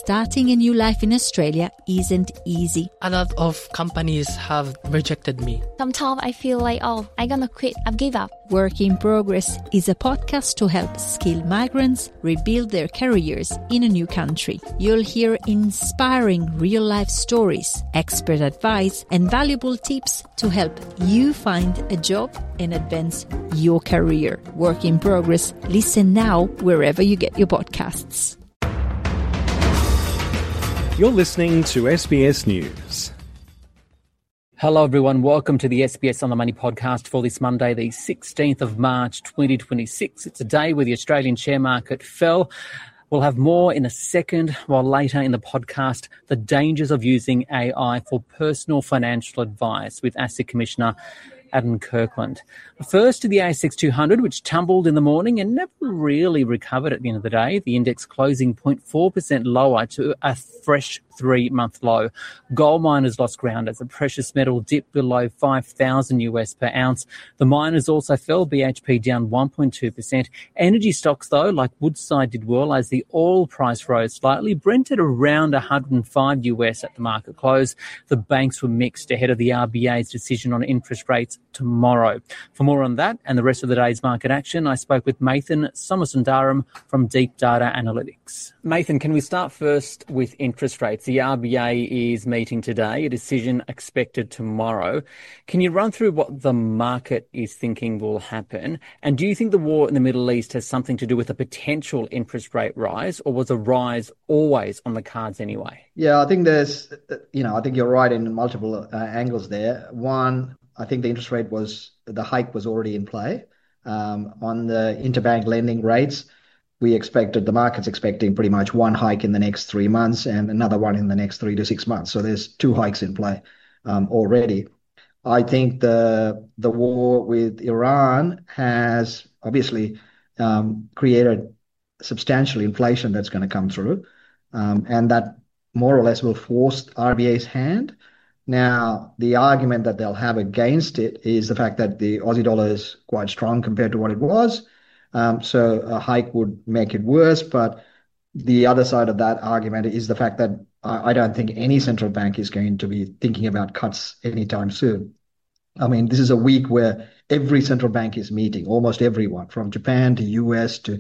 starting a new life in Australia isn't easy. A lot of companies have rejected me. Sometimes I feel like, I'm gonna quit, I've give up. Work in Progress is a podcast to help skilled migrants rebuild their careers in a new country. You'll hear inspiring real-life stories, expert advice, and valuable tips to help you find a job and advance your career. Work in Progress. Listen now wherever you get your podcasts. You're listening to SBS News. Hello everyone, welcome to the SBS On The Money podcast for this Monday, the 16th of March 2026. It's a day where the Australian share market fell. We'll have more in a second, while later in the podcast, the dangers of using AI for personal financial advice with ASIC Commissioner Adam Kirkland. First to the ASX 200, which tumbled in the morning and never really recovered at the end of the day. The index closing 0.4% lower to a fresh 3-month low. Gold miners lost ground as the precious metal dipped below $5,000 per ounce. The miners also fell, BHP down 1.2%. Energy stocks, though, like Woodside, did well as the oil price rose slightly. Brent at around $105 at the market close. The banks were mixed ahead of the RBA's decision on interest rates tomorrow. For more on that and the rest of the day's market action, I spoke with Mathan Somasundaram from Deep Data Analytics. Mathan, can we start first with interest rates? The RBA is meeting today, a decision expected tomorrow. Can you run through what the market is thinking will happen? And do you think the war in the Middle East has something to do with a potential interest rate rise, or was a rise always on the cards anyway? Yeah, I think I think you're right in multiple angles there. One, I think the hike was already in play. On the interbank lending rates, the market's expecting pretty much one hike in the next 3 months and another one in the next 3 to 6 months. So there's 2 hikes in play already. I think the war with Iran has obviously created substantial inflation that's going to come through, and that more or less will force RBA's hand. Now, the argument that they'll have against it is the fact that the Aussie dollar is quite strong compared to what it was. So a hike would make it worse. But the other side of that argument is the fact that I don't think any central bank is going to be thinking about cuts anytime soon. I mean, this is a week where every central bank is meeting, almost everyone, from Japan to US to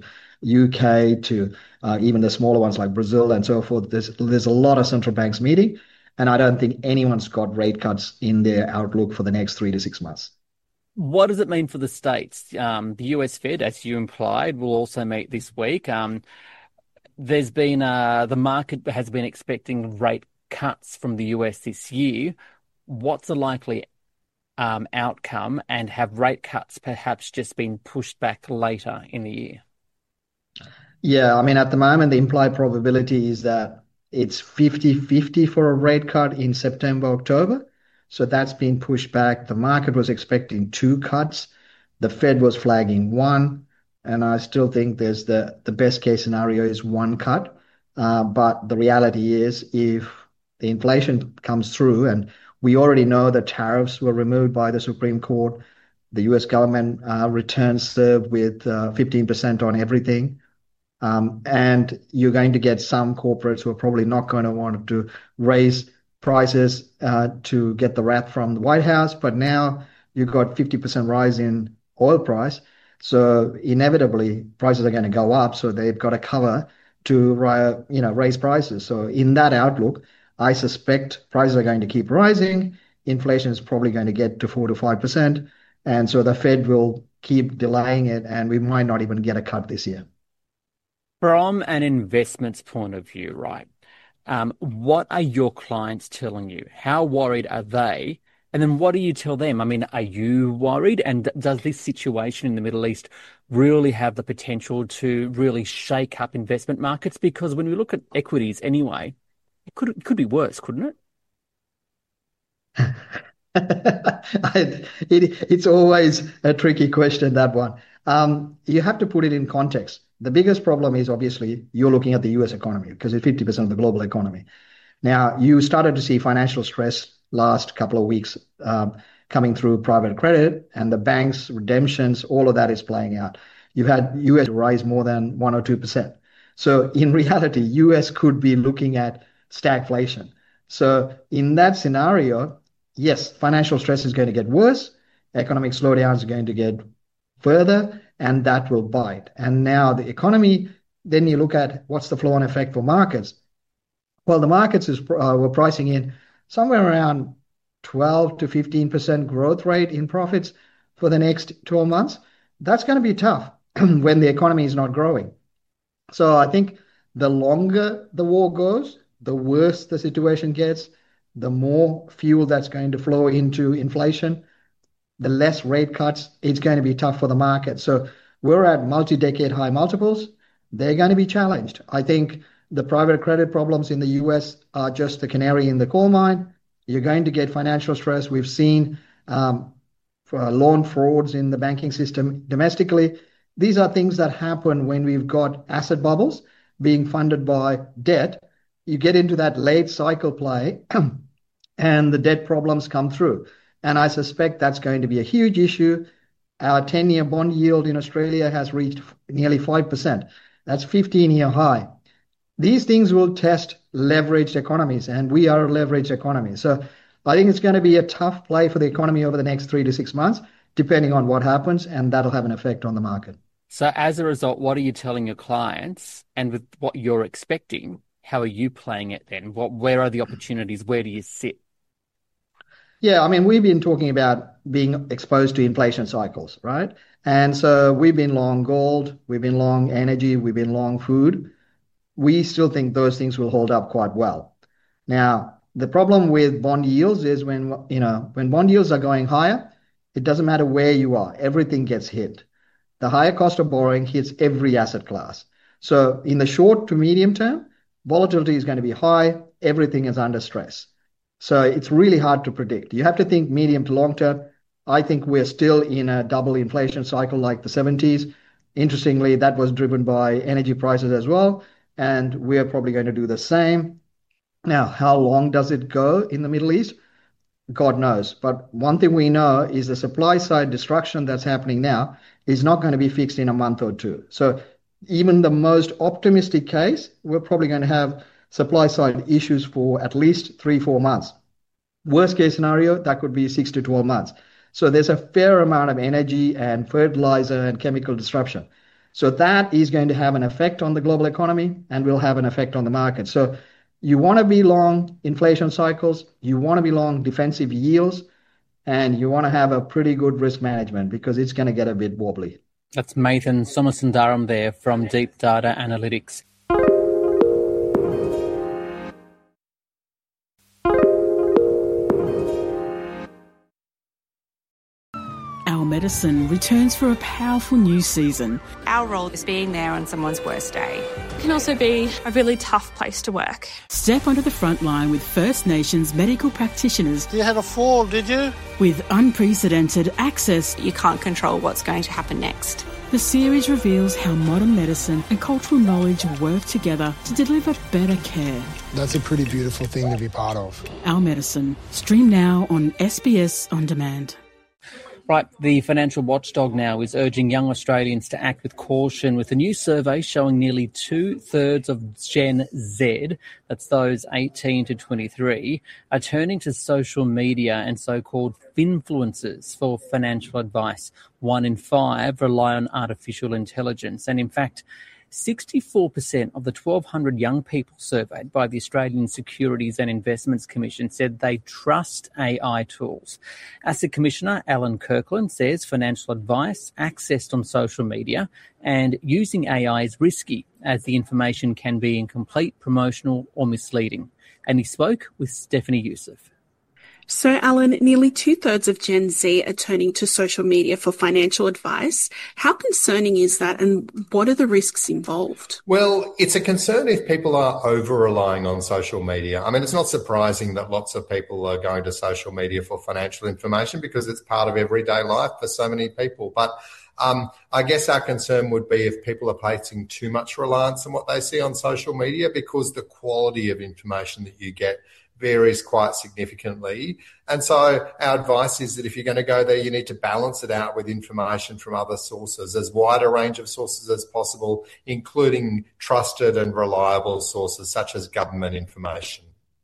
UK to even the smaller ones like Brazil and so forth. There's a lot of central banks meeting. And I don't think anyone's got rate cuts in their outlook for the next 3 to 6 months. What does it mean for the States? The US Fed, as you implied, will also meet this week. There's been the market has been expecting rate cuts from the US this year. What's the likely outcome, and have rate cuts perhaps just been pushed back later in the year? Yeah, I mean, at the moment, the implied probability is that it's 50-50 for a rate cut in September, October. So that's been pushed back. The market was expecting 2 cuts. The Fed was flagging 1. And I still think there's the best case scenario is 1 cut. But the reality is, if the inflation comes through, and we already know that tariffs were removed by the Supreme Court, the US government returns served with 15% on everything. And you're going to get some corporates who are probably not going to want to raise prices to get the wrath from the White House. But now you've got 50% rise in oil price. So inevitably prices are going to go up. So they've got to cover to raise prices. So in that outlook, I suspect prices are going to keep rising. Inflation is probably going to get to 4 to 5%. And so the Fed will keep delaying it, and we might not even get a cut this year. From an investment's point of view, right, what are your clients telling you? How worried are they? And then what do you tell them? I mean, are you worried? And does this situation in the Middle East really have the potential to really shake up investment markets? Because when we look at equities anyway, it could be worse, couldn't it? It's always a tricky question, that one. You have to put it in context. The biggest problem is obviously you're looking at the US economy because it's 50% of the global economy. Now, you started to see financial stress last couple of weeks coming through private credit, and the banks, redemptions, all of that is playing out. You've had US rise more than 1 or 2%. So in reality, US could be looking at stagflation. So in that scenario, yes, financial stress is going to get worse, economic slowdown is going to get further, and that will bite. And now the economy, then you look at what's the flow-on effect for markets. Well, the markets were pricing in somewhere around 12 to 15% growth rate in profits for the next 12 months. That's going to be tough when the economy is not growing. So I think the longer the war goes, the worse the situation gets, the more fuel that's going to flow into inflation, the less rate cuts, it's going to be tough for the market. So we're at multi-decade high multiples. They're going to be challenged. I think the private credit problems in the US are just the canary in the coal mine. You're going to get financial stress. We've seen loan frauds in the banking system domestically. These are things that happen when we've got asset bubbles being funded by debt. You get into that late cycle play and the debt problems come through. And I suspect that's going to be a huge issue. Our 10-year bond yield in Australia has reached nearly 5%. That's 15-year high. These things will test leveraged economies, and we are a leveraged economy. So I think it's going to be a tough play for the economy over the next 3 to 6 months, depending on what happens, and that'll have an effect on the market. So as a result, what are you telling your clients? And with what you're expecting, how are you playing it then? Where are the opportunities? Where do you sit? Yeah, I mean, we've been talking about being exposed to inflation cycles, right? And so we've been long gold, we've been long energy, we've been long food. We still think those things will hold up quite well. Now, the problem with bond yields is when bond yields are going higher, it doesn't matter where you are, everything gets hit. The higher cost of borrowing hits every asset class. So in the short to medium term, volatility is going to be high, everything is under stress. So it's really hard to predict. You have to think medium to long term. I think we're still in a double inflation cycle like the 70s. Interestingly, that was driven by energy prices as well. And we're probably going to do the same. Now, how long does it go in the Middle East? God knows. But one thing we know is the supply side destruction that's happening now is not going to be fixed in a month or two. So even the most optimistic case, we're probably going to have supply side issues for at least 3-4 months. Worst case scenario, that could be 6 to 12 months. So there's a fair amount of energy and fertilizer and chemical disruption. So that is going to have an effect on the global economy and will have an effect on the market. So you want to be long inflation cycles, you want to be long defensive yields, and you want to have a pretty good risk management because it's going to get a bit wobbly. That's Mathan Somasundaram there from Deep Data Analytics. Our Medicine returns for a powerful new season. Our role is being there on someone's worst day. It can also be a really tough place to work. Step onto the front line with First Nations medical practitioners. You had a fall, did you? With unprecedented access. You can't control what's going to happen next. The series reveals how modern medicine and cultural knowledge work together to deliver better care. That's a pretty beautiful thing to be part of. Our Medicine. Stream now on SBS On Demand. Right, the financial watchdog now is urging young Australians to act with caution with a new survey showing nearly 2/3 of Gen Z, that's those 18 to 23, are turning to social media and so-called finfluencers for financial advice. 1 in 5 rely on artificial intelligence. And in fact, 64% of the 1,200 young people surveyed by the Australian Securities and Investments Commission said they trust AI tools. Asset Commissioner Alan Kirkland says financial advice accessed on social media and using AI is risky as the information can be incomplete, promotional or misleading. And he spoke with Stephanie Youssef. So, Alan, nearly 2/3 of Gen Z are turning to social media for financial advice. How concerning is that, and what are the risks involved? Well, it's a concern if people are over-relying on social media. I mean, it's not surprising that lots of people are going to social media for financial information because it's part of everyday life for so many people. But I guess our concern would be if people are placing too much reliance on what they see on social media, because the quality of information that you get varies quite significantly. And so our advice is that if you're going to go there, you need to balance it out with information from other sources, as wide a range of sources as possible, including trusted and reliable sources such as government information.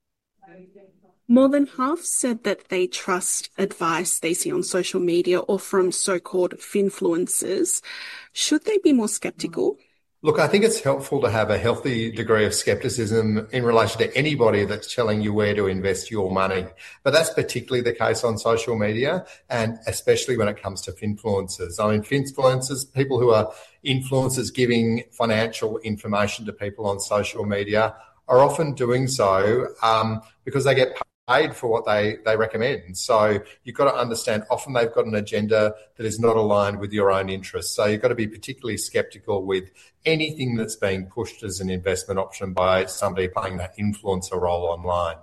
More than half said that they trust advice they see on social media or from so-called finfluencers. Should they be more skeptical? Look, I think it's helpful to have a healthy degree of skepticism in relation to anybody that's telling you where to invest your money. But that's particularly the case on social media, and especially when it comes to finfluencers. I mean, finfluencers, people who are influencers giving financial information to people on social media, are often doing so because they get paid for what they recommend. So you've got to understand, often they've got an agenda that is not aligned with your own interests. So you've got to be particularly skeptical with anything that's being pushed as an investment option by somebody playing that influencer role online.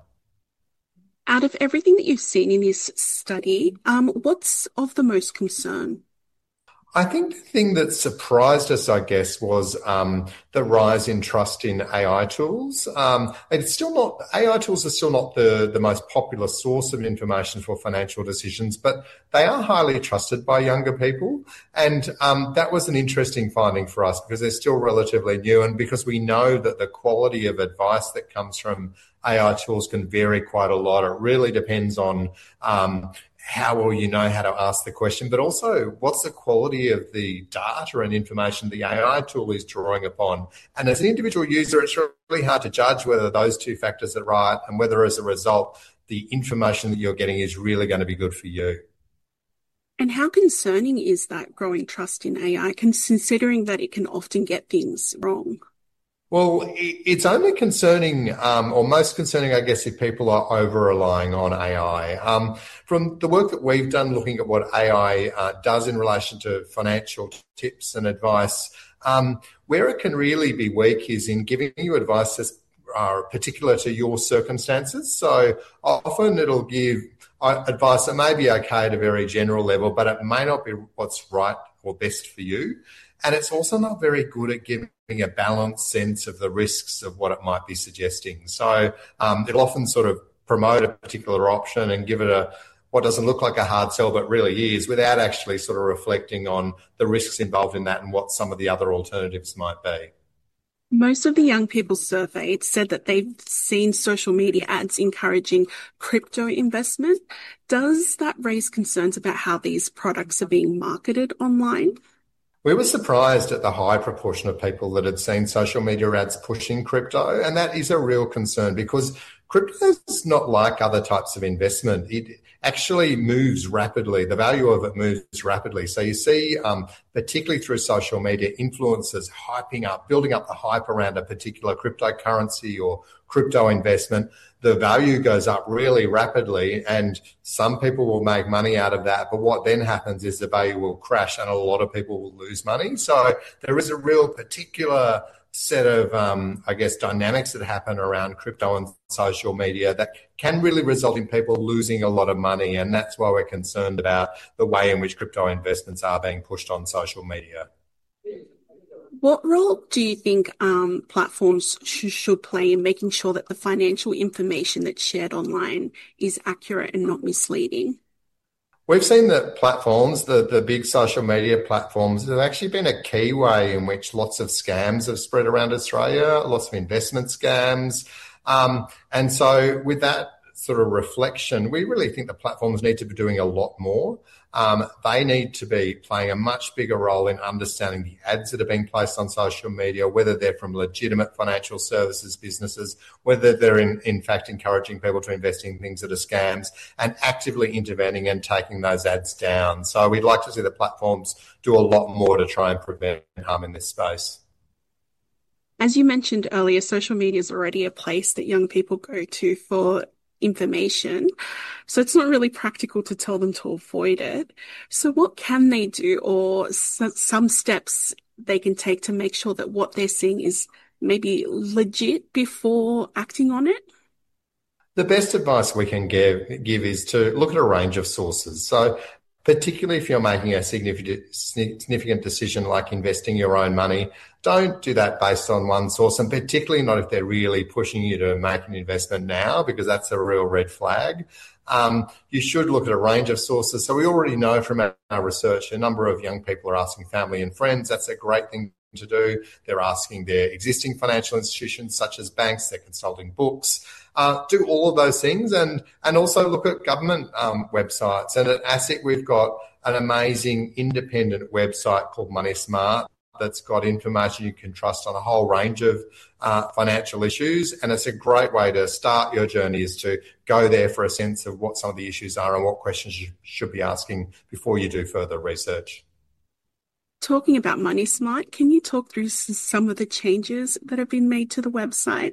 Out of everything that you've seen in this study, what's of the most concern? I think the thing that surprised us, I guess, was the rise in trust in AI tools. It's still not, AI tools are still not the most popular source of information for financial decisions, but they are highly trusted by younger people. And that was an interesting finding for us because they're still relatively new, and because we know that the quality of advice that comes from AI tools can vary quite a lot. It really depends on how well you know how to ask the question, but also what's the quality of the data and information the AI tool is drawing upon. And as an individual user, it's really hard to judge whether those two factors are right and whether, as a result, the information that you're getting is really going to be good for you. And how concerning is that growing trust in AI, considering that it can often get things wrong? Well, it's only concerning, or most concerning, I guess, if people are over-relying on AI. From the work that we've done looking at what AI does in relation to financial tips and advice, where it can really be weak is in giving you advice that's particular to your circumstances. So often it'll give advice that may be okay at a very general level, but it may not be what's right or best for you. And it's also not very good at giving a balanced sense of the risks of what it might be suggesting. So it'll often sort of promote a particular option and give it what doesn't look like a hard sell but really is, without actually sort of reflecting on the risks involved in that and what some of the other alternatives might be. Most of the young people surveyed said that they've seen social media ads encouraging crypto investment. Does that raise concerns about how these products are being marketed online? We were surprised at the high proportion of people that had seen social media ads pushing crypto, and that is a real concern because crypto is not like other types of investment. It actually moves rapidly. The value of it moves rapidly. So you see, particularly through social media, influencers hyping up, building up the hype around a particular cryptocurrency or crypto investment. The value goes up really rapidly and some people will make money out of that. But what then happens is the value will crash and a lot of people will lose money. So there is a real particular set of, dynamics that happen around crypto and social media that can really result in people losing a lot of money. And that's why we're concerned about the way in which crypto investments are being pushed on social media. What role do you think platforms should play in making sure that the financial information that's shared online is accurate and not misleading? We've seen that platforms, the big social media platforms, have actually been a key way in which lots of scams have spread around Australia, lots of investment scams. And so with that sort of reflection, we really think the platforms need to be doing a lot more. They need to be playing a much bigger role in understanding the ads that are being placed on social media, whether they're from legitimate financial services businesses, whether they're in fact encouraging people to invest in things that are scams, and actively intervening and taking those ads down. So we'd like to see the platforms do a lot more to try and prevent harm in this space. As you mentioned earlier, social media is already a place that young people go to for information. So it's not really practical to tell them to avoid it. So what can they do, or some steps they can take to make sure that what they're seeing is maybe legit before acting on it? The best advice we can give is to look at a range of sources. So particularly if you're making a significant decision like investing your own money. Don't do that based on one source, and particularly not if they're really pushing you to make an investment now, because that's a real red flag. You should look at a range of sources. So we already know from our research a number of young people are asking family and friends. That's a great thing to do. They're asking their existing financial institutions such as banks, they're consulting books. Do all of those things and also look at government websites. And at ASIC, we've got an amazing independent website called Money Smart that's got information you can trust on a whole range of financial issues. And it's a great way to start your journey, is to go there for a sense of what some of the issues are and what questions you should be asking before you do further research. Talking about Money Smart, can you talk through some of the changes that have been made to the website?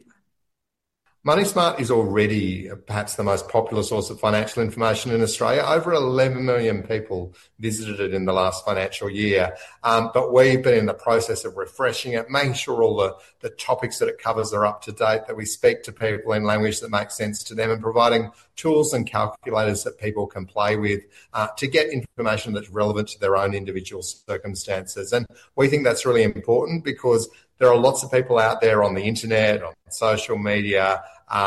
Money Smart is already perhaps the most popular source of financial information in Australia. Over 11 million people visited it in the last financial year. But we've been in the process of refreshing it, making sure all the topics that it covers are up to date, that we speak to people in language that makes sense to them, and providing tools and calculators that people can play with to get information that's relevant to their own individual circumstances. And we think that's really important because there are lots of people out there on the internet, on social media,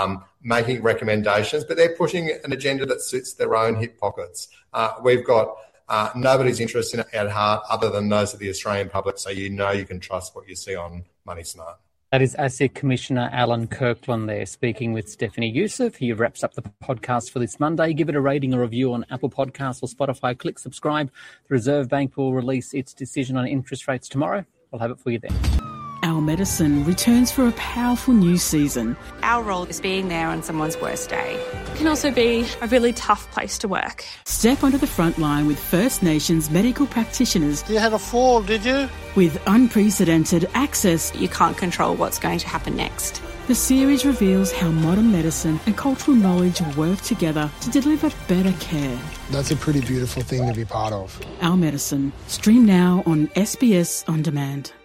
making recommendations, but they're pushing an agenda that suits their own hip pockets. We've got nobody's interest at heart other than those of the Australian public, so you can trust what you see on Money Smart. That is ASIC Commissioner Alan Kirkland there speaking with Stephanie Youssef. He wraps up the podcast for this Monday. Give it a rating or review on Apple Podcasts or Spotify. Click subscribe. The Reserve Bank will release its decision on interest rates tomorrow. We'll have it for you then. Our Medicine returns for a powerful new season. Our role is being there on someone's worst day. It can also be a really tough place to work. Step onto the front line with First Nations medical practitioners. You had a fall, did you? With unprecedented access. You can't control what's going to happen next. The series reveals how modern medicine and cultural knowledge work together to deliver better care. That's a pretty beautiful thing to be part of. Our Medicine. Stream now on SBS On Demand.